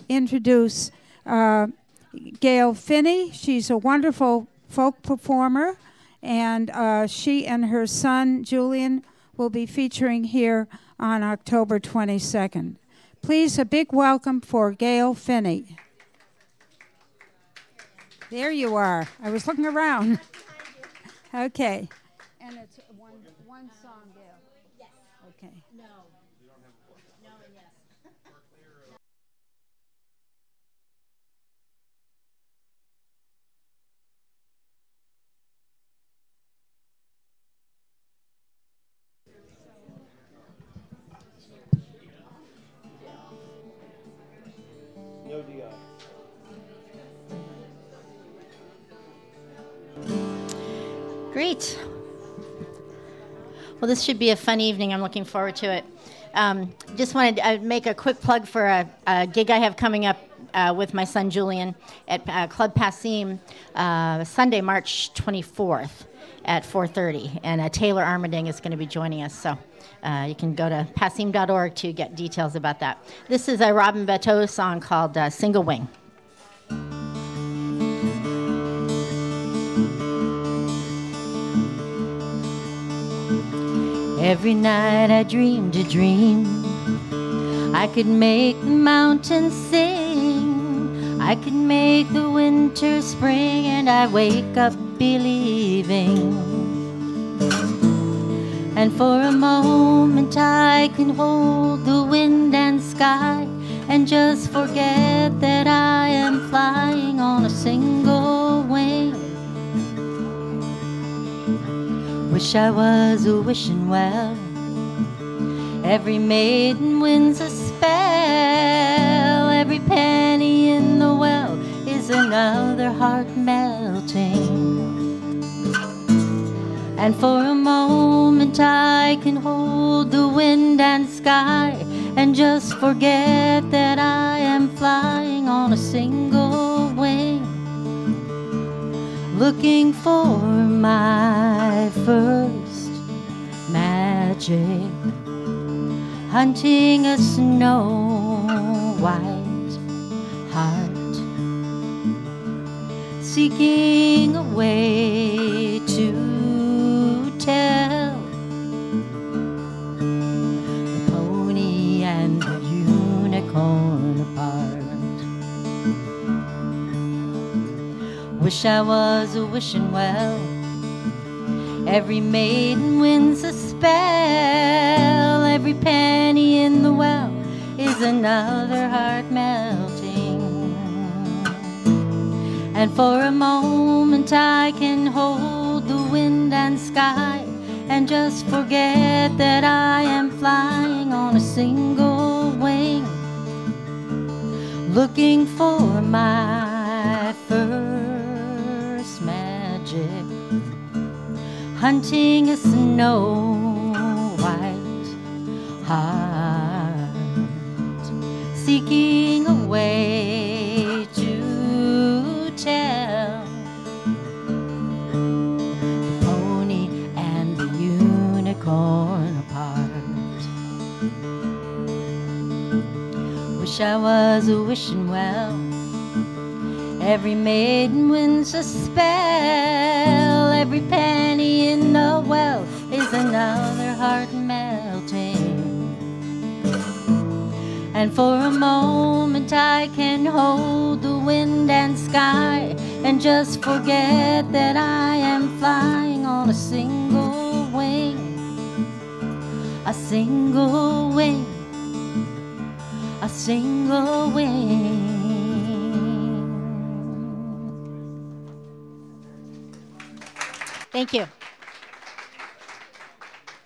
introduce Gail Finney. She's a wonderful folk performer, and she and her son, Julian, will be featuring here on October 22nd. Please, a big welcome for Gail Finney. There you are. I was looking around. Okay. And it's one song, Gail. Yes. Okay. No. No and yes. No DI. Great. Well, this should be a fun evening. I'm looking forward to it. Just wanted to make a quick plug for a gig I have coming up with my son Julian at Club Passim Sunday, March 24th at 4:30. And Taylor Armending is going to be joining us. So you can go to passim.org to get details about that. This is a Robin Bateau song called Single Wing. Every night I dreamed a dream. I could make the mountains sing. I could make the winter spring, and I wake up believing. And for a moment I can hold the wind and sky and just forget that I am flying on a single wing. Wish I was a wishing well. Every maiden wins a spell. Every penny in the well is another heart melting. And for a moment I can hold the wind and sky and just forget that I am flying on a single wing. Looking for my first magic, hunting a snow white heart, seeking a way to tell the pony and the unicorn apart. Wish I was a wishing well. Every maiden wins a spell. Every penny in the well is another heart melting. And for a moment I can hold the wind and sky and just forget that I am flying on a single wing. Looking for my first magic, hunting a snow white heart, seeking a way to tell the pony and the unicorn apart. Wish I was a wishing well. Every maiden wins a spell. Every penny in the well is another heart melting. And for a moment I can hold the wind and sky and just forget that I am flying on a single wing. A single wing. A single wing. Thank you.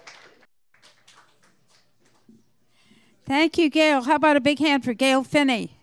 Thank you, Gail. How about a big hand for Gail Finney?